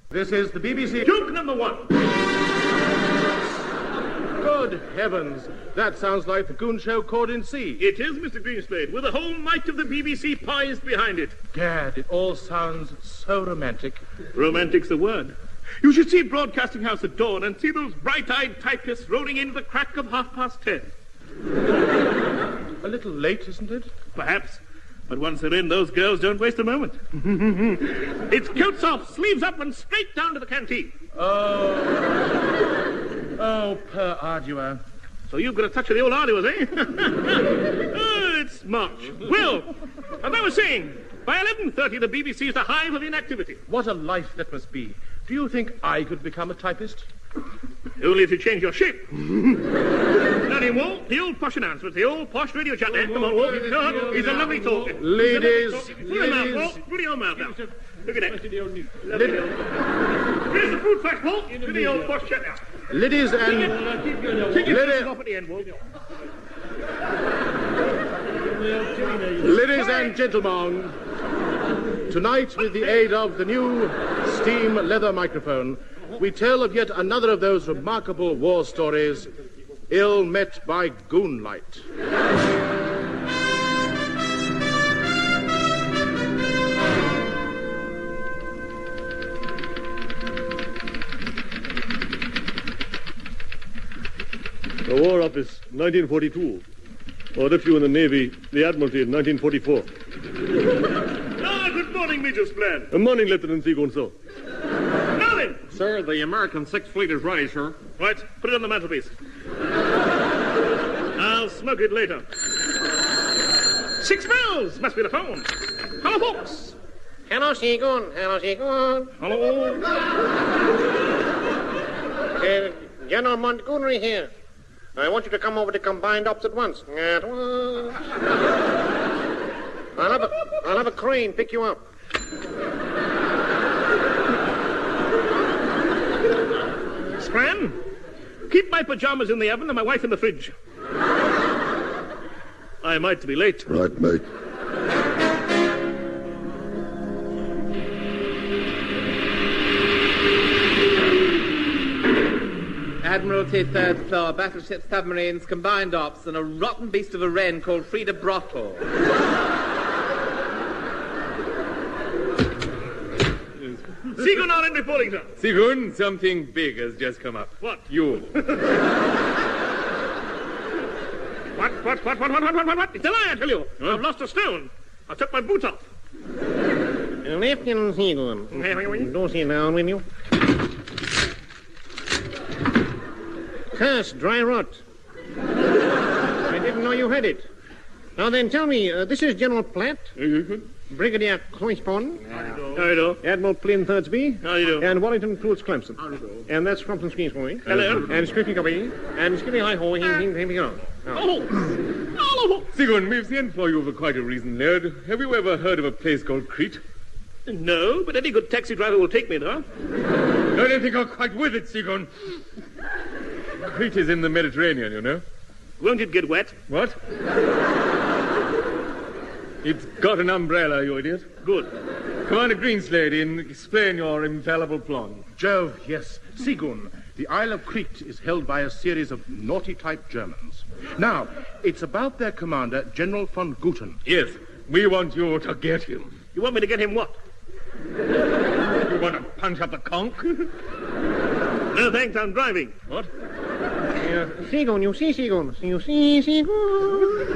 This is the BBC. Joke number 1. Good heavens. That sounds like the Goon Show caught in sea. It is, Mr. Greenslade, with the whole might of the BBC poised behind it. Gad, it all sounds so romantic. Romantic's the word. You should see Broadcasting House at dawn and see those bright-eyed typists rolling in the crack of 10:30. A little late, isn't it? Perhaps. But once they're in, those girls don't waste a moment. It's coats off, sleeves up, and straight down to the canteen. Oh, per ardua. So you've got a touch of the old arduous, eh? Oh, it's March. Well, as I was saying, by 11:30, the BBC is a hive of inactivity. What a life that must be. Do you think I could become a typist? Only if you change your shape. Now, then, Walt, the old posh announcement, the old posh radio chat there. Come on, Walt. Go on. He's a lovely talker. Ladies. Put your mouth, Walt. Put your mouth now. Look at that. Here's the fruit flash, Walt. Do the old posh chat now. Ladies and... Take your fingers off at the end, Walt. Ladies and gentlemen, tonight, with the aid of the new steam leather microphone, we tell of yet another of those remarkable war stories, ill met by goonlight. The War Office, 1942. Or if you in the Navy, the Admiralty in 1944. Good morning, Major Splan. Good morning, Lieutenant Sigonso. Now then. Sir, the American Sixth Fleet is ready, sir. Right, put it on the mantelpiece. I'll smoke it later. 6 bells! Must be the phone. Hello, folks. Hello, Seagoon. Hello, Seagoon. Hello. General Montgomery here. I want you to come over to Combined Ops at once. At once. I'll have a crane pick you up. Scran, keep my pajamas in the oven and my wife in the fridge. I might be late. Right, mate. Admiralty, 3rd floor, battleship, submarines, combined ops, and a rotten beast of a wren called Frida Brottle. Seagoon are in reporting, sir. Seagoon, something big has just come up. What? You. What? It's a lie, I tell you. Huh? I've lost a stone. I took my boots off. Lieutenant Seagoon, do sit down, will you? Curse, dry rot. I didn't know you had it. Now then, tell me, this is General Platt, Brigadier Cloyspon, How do you do? Admiral Flynn Thirdsby, How do you do? and Wallington Clouds Clemson. How do you do? And that's Crumpton Skeensboy. Hello. And Scrippy Cubby, and Skippy Hi-Ho, here we go. Oh. Seagoon, we've sent for you for quite a reason, Laird. Have you ever heard of a place called Crete? No, but any good taxi driver will take me there. I don't think you're quite with it, Seagoon. Crete is in the Mediterranean, you know. Won't it get wet? What? It's got an umbrella, you idiot. Good. Commander Greenslade, explain your infallible plan. Jove, yes. Seagoon, the Isle of Crete is held by a series of naughty-type Germans. Now, it's about their commander, General von Guten. Yes, we want you to get him. You want me to get him what? You want to punch up the conch? No, thanks, I'm driving. What? Seagoon, you see Seagoon. You see Seagoon.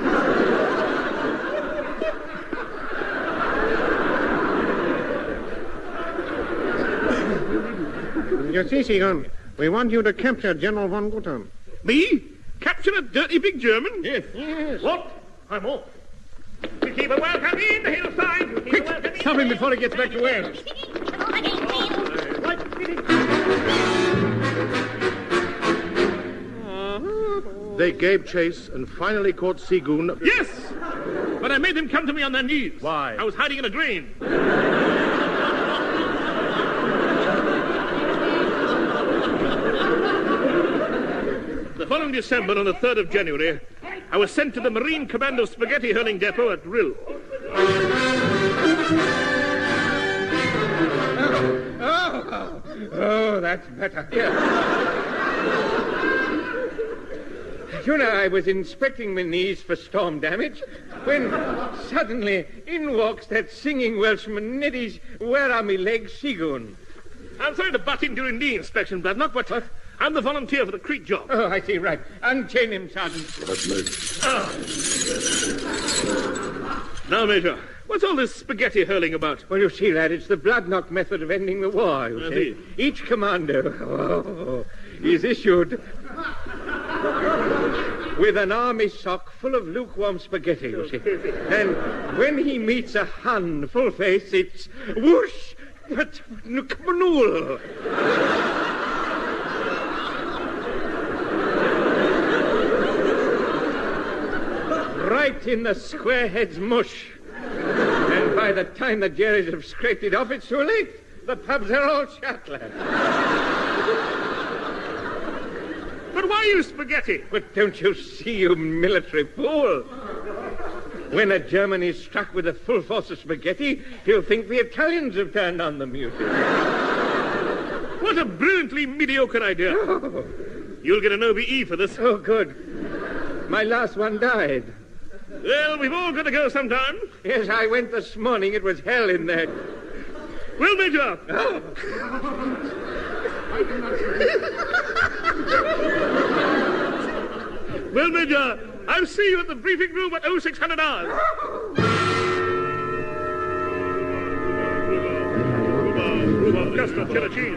You see, Seagoon, we want you to capture General von Guten. Me? Capture a dirty big German? Yes. Yes. What? I'm off. We keep a welcome in the hillside. Quick, stop him before he gets back to Wales. They gave chase and finally caught Seagoon. Yes! But I made them come to me on their knees. Why? I was hiding in a drain. The following December, on the 3rd of January, I was sent to the Marine Commando Spaghetti Hurling Depot at Rhyl. Oh, Oh, that's better. Here. You know, I was inspecting my knees for storm damage when suddenly in walks that singing Welshman Neddy's Where Are Me Legs Seagoon. I'm sorry to butt in during knee inspection, Bloodnut, but I'm the volunteer for the Crete job. Oh, I see, right. Unchain him, Sergeant. Now, Major, what's all this spaghetti hurling about? Well, you see, lad, it's the blood-knock method of ending the war, you see. Each commando is issued with an army sock full of lukewarm spaghetti, you see. And when he meets a Hun full face, it's whoosh, but nukamanool. Right in the squarehead's mush. And by the time the Jerrys have scraped it off, it's too late. The pubs are all shut, lad. But why use spaghetti? But don't you see, you military fool? When a German is struck with a full force of spaghetti, he'll think the Italians have turned on them, you see. What a brilliantly mediocre idea. Oh. You'll get an OBE for this. Oh, good. My last one died. Well, we've all got to go sometime. Yes, I went this morning. It was hell in there. Well, Major. Oh. Well, Major, I'll see you at the briefing room at 0600 hours. Custard, cheddar cheese.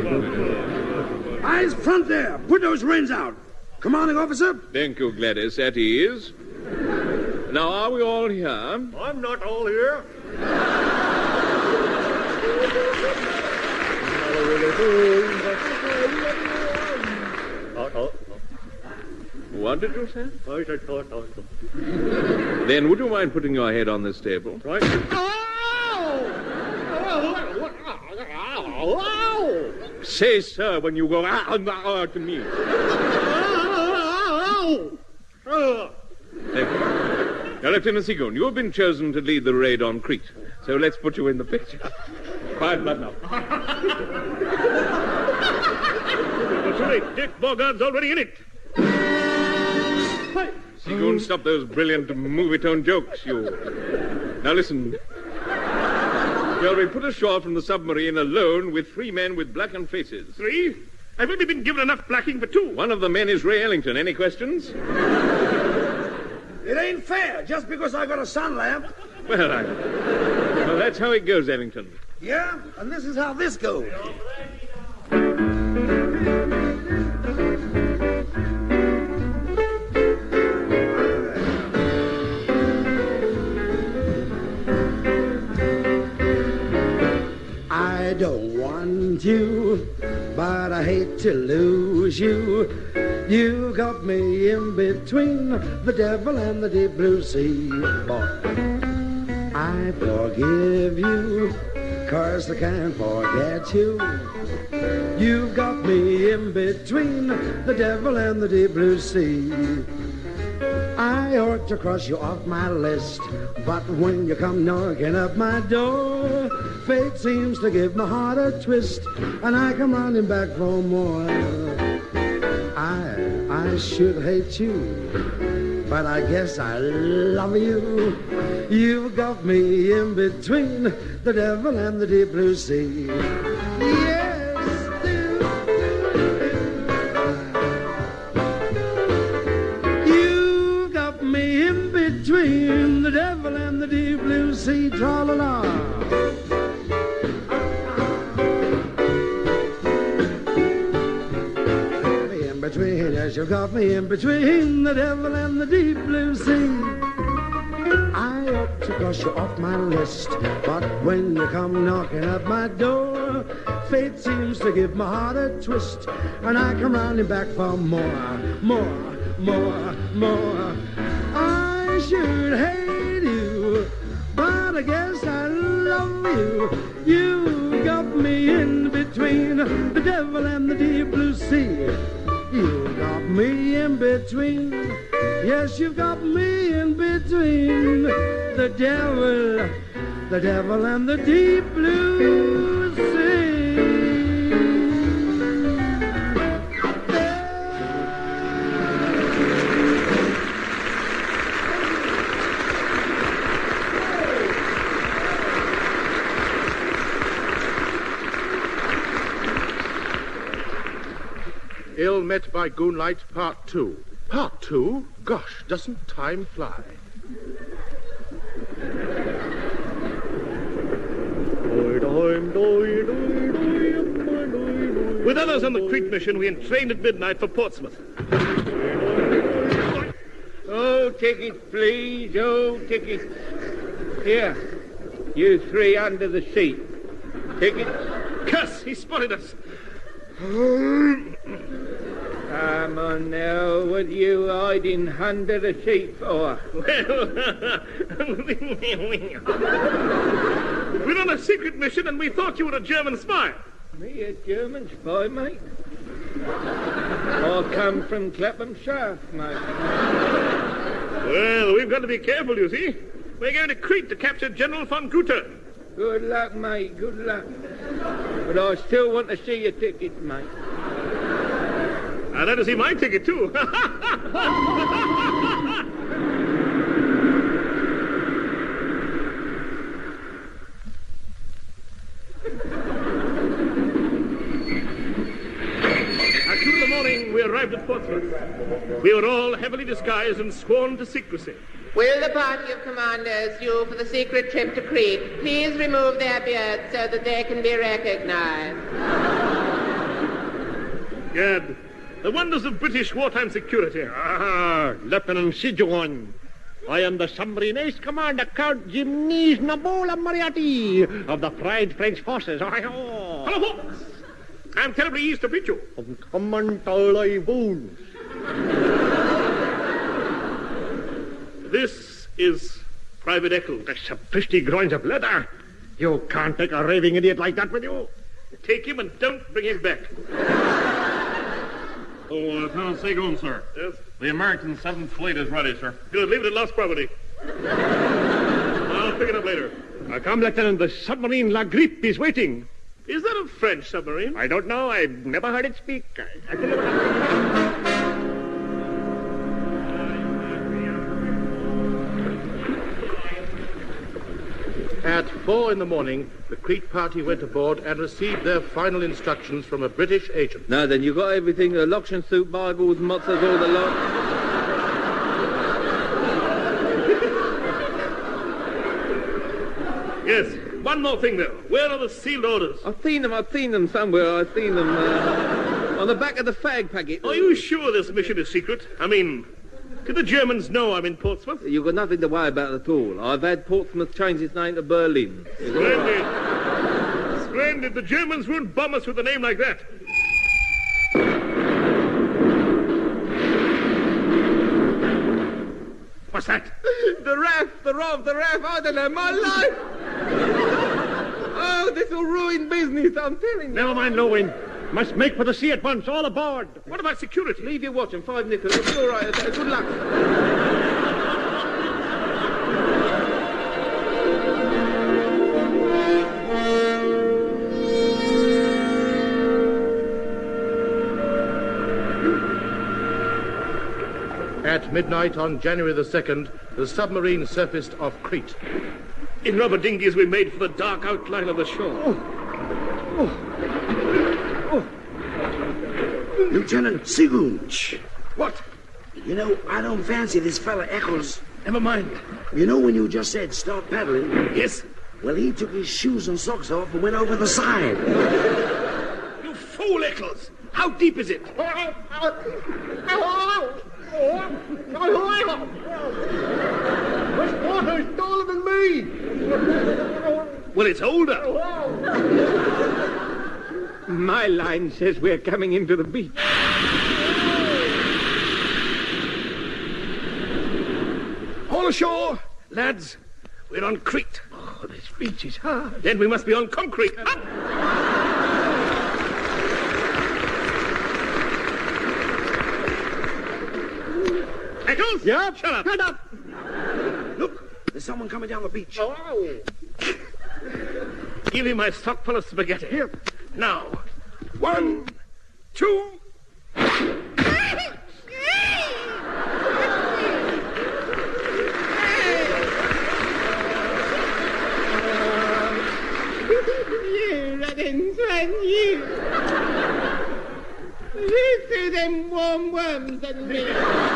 Eyes front there. Put those reins out. Commanding officer? Thank you, Gladys. At ease. Now, are we all here? I'm not all here. What did you say? Then would you mind putting your head on this table? Right. Say, sir, when you go to me. Thank you. Now, Lieutenant Seagoon, you have been chosen to lead the raid on Crete, so let's put you in the picture. Quiet blood now. What's too late? Dick Bogart's already in it. Seagoon, stop those brilliant movie-tone jokes, you. Now, listen. Shall we put ashore from the submarine alone with 3 men with blackened faces? 3? I've only been given enough blacking for 2. One of the men is Ray Ellington. Any questions? It ain't fair, just because I got a sun lamp. Well, that's how it goes, Ellington. Yeah, and this is how this goes. I don't want you, but I hate to lose you. You got me in between the devil and the deep blue sea. Boy, I forgive you, 'cause I can't forget you. You've got me in between the devil and the deep blue sea. I ought to cross you off my list, but when you come knocking at my door, fate seems to give my heart a twist, and I come running back for more. I should hate you, but I guess I love you. You've got me in between the devil and the deep blue sea. Yes, you've got me in between the devil and the deep blue sea. Tra-la-la. Yes, you've got me in between the devil and the deep blue sea. I ought to cross you off my list, but when you come knocking at my door, fate seems to give my heart a twist, and I come rounding back for more. I should hate you, but I guess I love you. You got me in between the devil and the deep blue sea. You got me in between. Yes, you've got me in between the devil and the deep blue sea. Ill Met by Goonlight, Part 2. Part 2? Gosh, doesn't time fly? With others on the Crete mission, we entrained at midnight for Portsmouth. Oh, tickets, please. Oh, tickets. Here, you three under the seat. Tickets. Curse, he spotted us. Come on now, what are you hiding under the seat for? We're on a secret mission and we thought you were a German spy. Me a German spy, mate? I come from Clapham Shaft, mate. Well, we've got to be careful, you see. We're going to Crete to capture General von Guter. Good luck, mate, good luck. But I still want to see your tickets, mate. I'd like to see my ticket, too. At 2 in the morning, we arrived at Portsmouth. We were all heavily disguised and sworn to secrecy. Will the party of commanders due for the secret trip to Crete please remove their beards so that they can be recognized? Gad, the wonders of British wartime security. Ah, Lieutenant Sijuan. I am the submarine ace commander, Count Gymnise Nabola Moriarty of the Fried French Forces. Hello, folks. I'm terribly eased to meet you. This is Private Eccles. That's a 50 groins of leather. You can't take a raving idiot like that with you. Take him and don't bring him back. Oh, Lieutenant Seagoon, sir. Yes? The American 7th Fleet is ready, sir. Good. Leave it at lost property. I'll pick it up later. Come, Lieutenant. The submarine La Grippe is waiting. Is that a French submarine? I don't know. I've never heard it speak. At 4 in the morning, the Crete party went aboard and received their final instructions from a British agent. Now then, you got everything, Loction Soup, Bibles, Motzers, all the lot? Yes. One more thing, though. Where are the sealed orders? I've seen them somewhere. I've seen them on the back of the fag packet. Are you sure this mission is secret? I mean, did the Germans know I'm in Portsmouth? You've got nothing to worry about at all. I've had Portsmouth change its name to Berlin. Splendid. Splendid. The Germans won't bomb us with a name like that. What's that? The RAF. I don't know, my life. Oh, this will ruin business, I'm telling you. Never mind, Lowen. Must make for the sea at once. All aboard. What about security? Leave your watch and 5 nickels. It'll be all right. Good luck. At midnight on January the 2nd, the submarine surfaced off Crete. In rubber dinghies, we made for the dark outline of the shore. Lieutenant Seagoon. What? You know, I don't fancy this fella Eccles. Never mind. You know when you just said start paddling? Yes. Well, he took his shoes and socks off and went over the side. You fool, Eccles. How deep is it? This water is taller than me. Well, it's older. My line says we're coming into the beach. All ashore, lads. We're on Crete. Oh, this beach is hard. Then we must be on concrete. Up! Eccles? Yeah? Shut up. Shut up. Look, there's someone coming down the beach. Give me my stock full of spaghetti. Here. Now, 1, 2... Leave through them warm worms and me.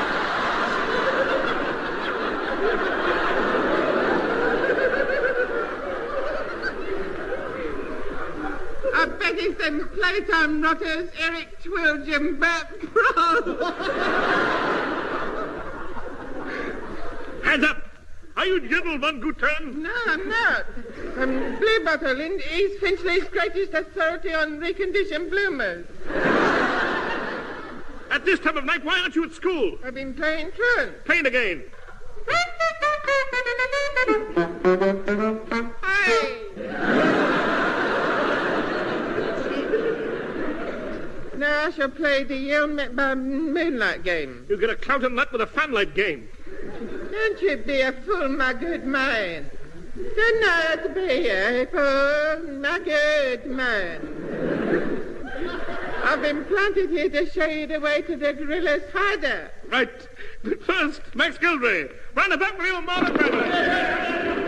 I bet it's them playtime rotters, Eric Twilge and Bert Prowl. Hands up! Are you General von Gutern? No, I'm not. I'm Blue Bottle, East Finchley's greatest authority on reconditioned bloomers. At this time of night, why aren't you at school? I've been playing truant. Playing again. Hey! Now I shall play the Yale Met by Moonlight game. You get a clout and nut with a fanlight game. Don't you be a fool, my good man. Don't know how to be a fool, my good man. I've been planted here to show you the way to the gorilla's hideout. Right. But first, Max Gilderay. Round about for you, Marlon Brando.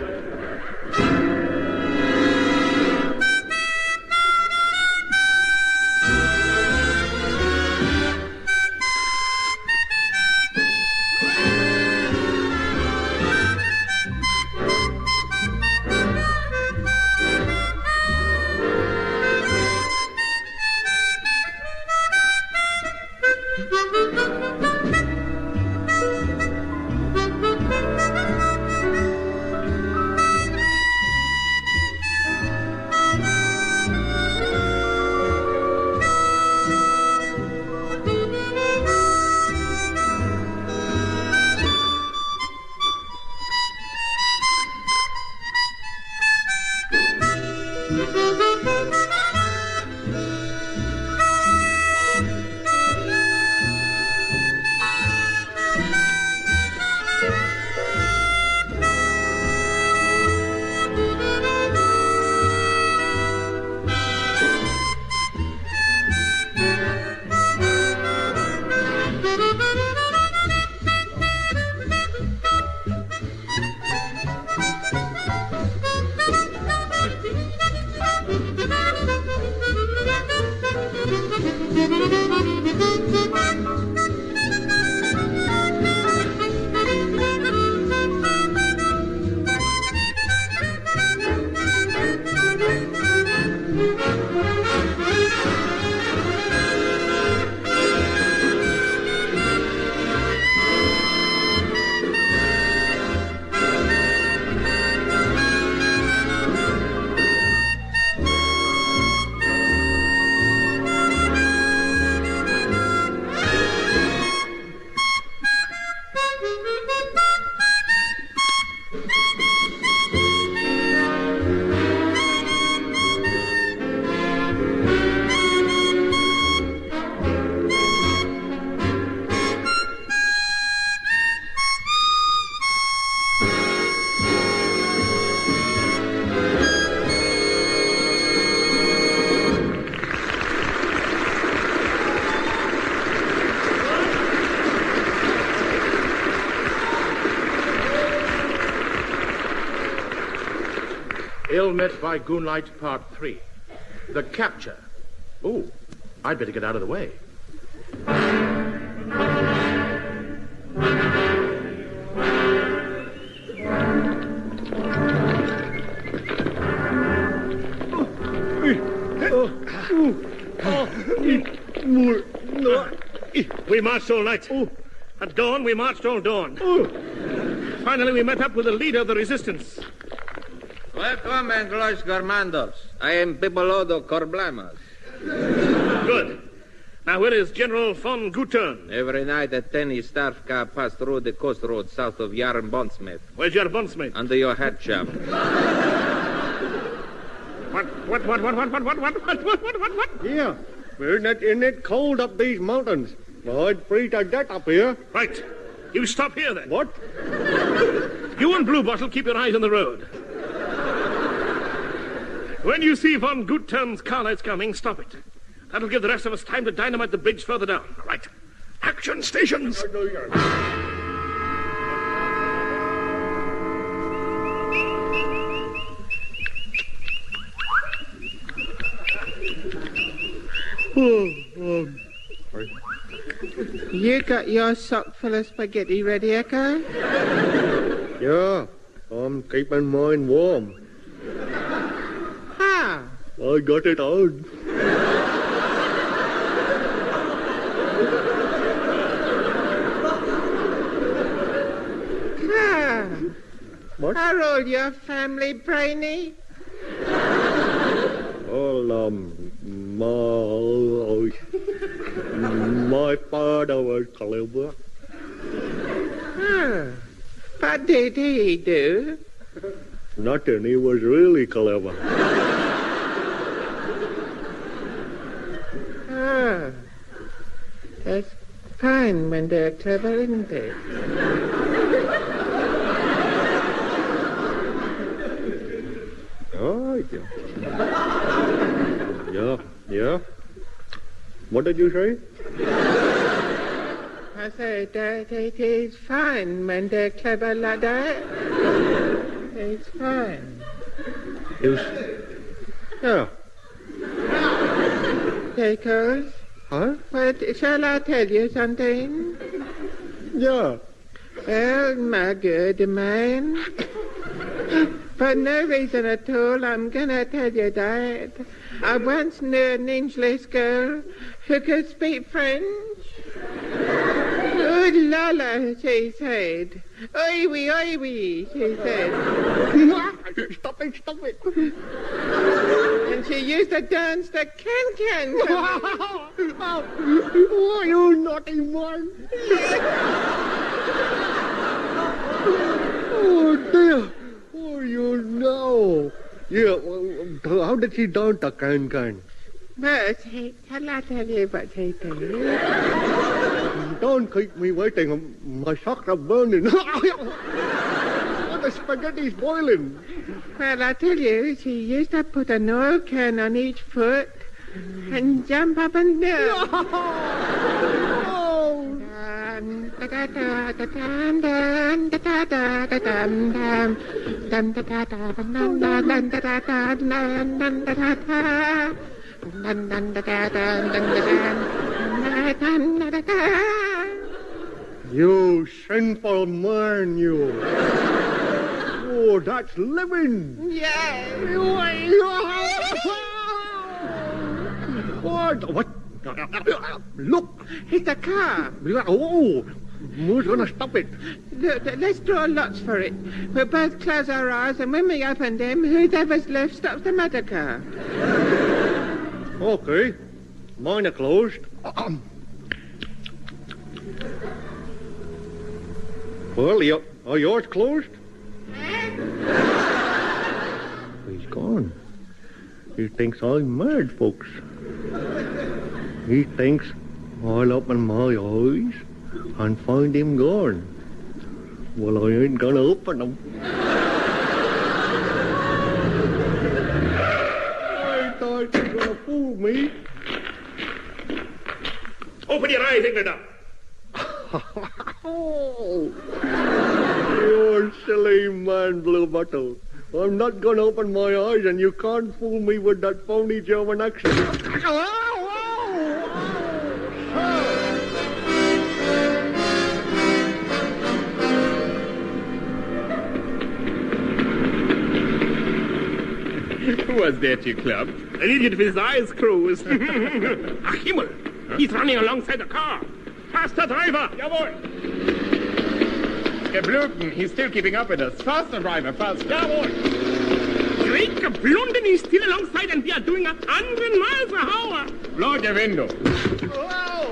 Ill Met by Goonlight, Part 3. The Capture. Oh, I'd better get out of the way. We marched all night. At dawn, we marched all dawn. Finally, we met up with the leader of the resistance. Welcome, Anglos Garmandos. I am Pipolodo Corblamas. Good. Now, where is General von Gutern? Every night at 10, his staff car passed through the coast road south of Yarn Bondsmith. Where's your bondsmate? Under your hat, chap. What? Yeah, we're in it cold up these mountains. Well, I'd freeze to death up here. Right. You stop here, then. What? You and Blue Bottle keep your eyes on the road. When you see von Gutern's car lights coming, stop it. That'll give the rest of us time to dynamite the bridge further down. Right. Action stations! You got your sock full of spaghetti ready, Echo? Yeah, I'm keeping mine warm. How? I got it on. What? How old your family, Brainy? Well, my father was clever. Oh. What did he do? Nothing, he was really clever. Oh. That's fine when they're clever, isn't it? Oh, yeah. What did you say? I said that it is fine when they're clever like that. It's fine. Yeah. Jacobs? Huh? What, shall I tell you something? Yeah. Well, my good man, for no reason at all, I'm gonna tell you that. I once knew an English girl who could speak French. Oh, Lola, she said. Oi wee, she said. Stop it. And she used to dance the can-can. Oh, you naughty one. Oh, dear. Oh, you know. Yeah, how did she dance the can-can? Well, shall I tell you what she did? Don't keep me waiting. My socks are burning. The spaghetti's boiling. Well, I tell you, she used to put an oil can on each foot and jump up and down. You sinful man, you. Oh, that's living. Yeah. What? Look. It's a car. Oh, who's going to stop it? Look, let's draw lots for it. We'll both close our eyes, and when we open them, whoever's left stops the motor car. Okay. Mine are closed. Well, are yours closed? He's gone. He thinks I'm mad, folks. He thinks I'll open my eyes and find him gone. Well, I ain't gonna open them. I thought you were gonna fool me. Open your eyes, Englander. Oh, you silly man, Blue Bottle. I'm not going to open my eyes, and you can't fool me with that phony German accent. Who was that, you club? An idiot with his eyes closed. Ach, Himmel! He's running alongside the car. Faster, driver! Jawohl! Gebluten, he's still keeping up with us. Faster, driver, fast. Jawohl! Great Geblunden, he's still alongside and we are doing 100 miles an hour. Blow the window. Whoa!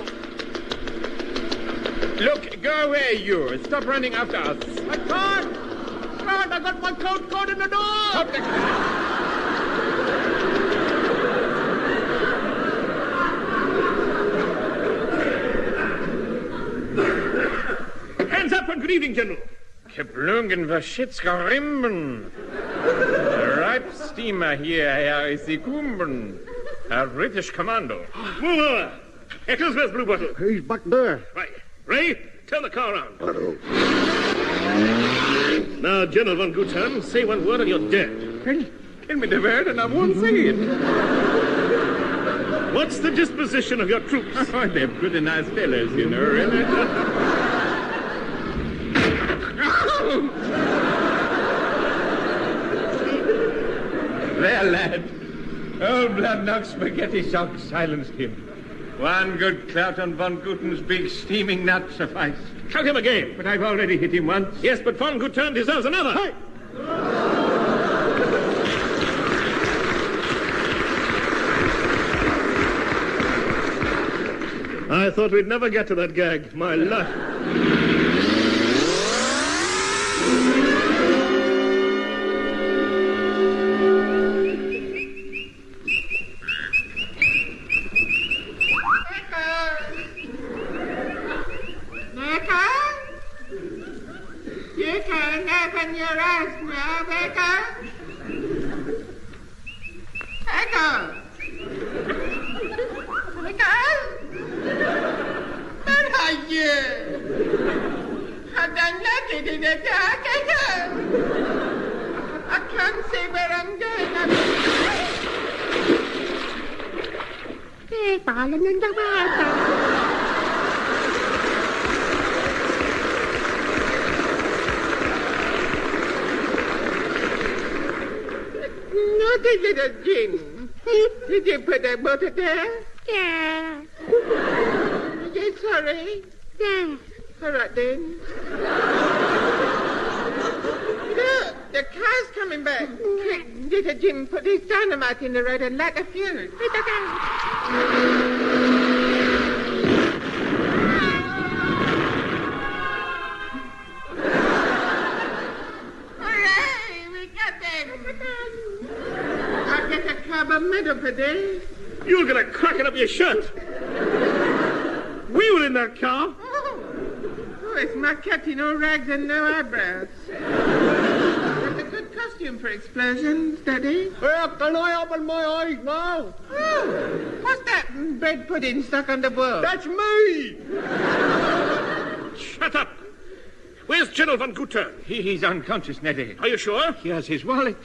Look, go away, you. Stop running after us. I can't! I got my coat caught in the door! Stop the... Hands up and good evening, General. Geblungen, verschitzke Rimben. The ripe steamer here, Herr Isikumben. A British commando. Move over. Echoes, where's Blue Bottle? He's back there. Right. Ray, turn the car around. Now, General von Gutzan, say one word and you're dead. Tell me the word and I won't say it. What's the disposition of your troops? Oh, they're pretty nice fellows, you know, really. There, lad. Old blood-knock spaghetti sock silenced him. One good clout on Von Guten's big steaming nut sufficed. Shout him again. But I've already hit him once. Yes, but Von Guten deserves another. Hey! I thought we'd never get to that gag. My life. You can open your eyes now, Echo. Echo. Where are you? I've done nothing in the dark, Echo. I can't see where I'm going. Falling in the water. Naughty little Jim. Did you put that water there? Yeah. Are you sorry? Yeah. All right, then. Look, the car's coming back. Quick, little Jim, put his dynamite in the road and light a fuse. Hooray, we got them. I'll get a carbon medal for this. You're going to crack it up your shirt. We were in that car. Oh, it's my captain, all rags and no eyebrows. That's a good costume for explosions, Daddy. Well, can I open my eyes now? Oh, what's that bread pudding stuck on the wall? That's me! Shut up. Where's General Von Guten? He's unconscious, Neddy. Are you sure? Here's his wallet.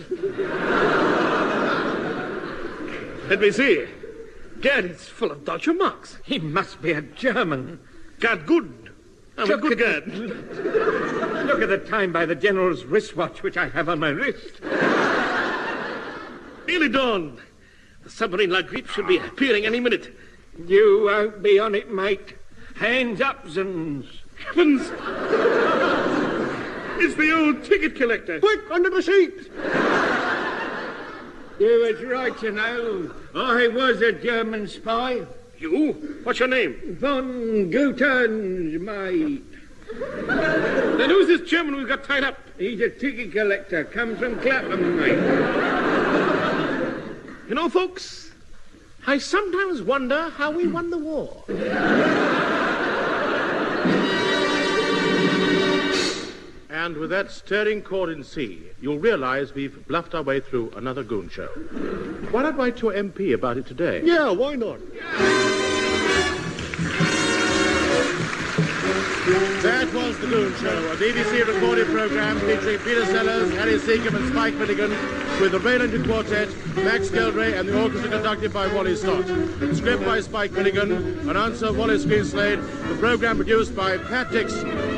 Let me see. Gad, it's full of Dodger marks. He must be a German. Gad, good. I'm a good Gad. Look at the time by the General's wristwatch, which I have on my wrist. Nearly dawn. The submarine La Grippe should be appearing any minute. You won't be on it, mate. Hands up, Zins. Heavens! It's the old ticket collector. Quick, under the seat! You was right, you know. I was a German spy. You? What's your name? Von Guten's mate. Then who's this German we've got tied up? He's a ticket collector. Comes from Clapham, mate. You know, folks, I sometimes wonder how we won the war. And with that stirring chord in C, you'll realize we've bluffed our way through another goon show. Why not write to your MP about it today? Yeah, why not? That was The Goon Show, a BBC recorded program featuring Peter Sellers, Harry Seacombe and Spike Milligan, with the Raylington Quartet, Max Geldray and the orchestra conducted by Wally Scott. Script by Spike Milligan, announcer Wallace Greenslade, the program produced by Pat Dixon.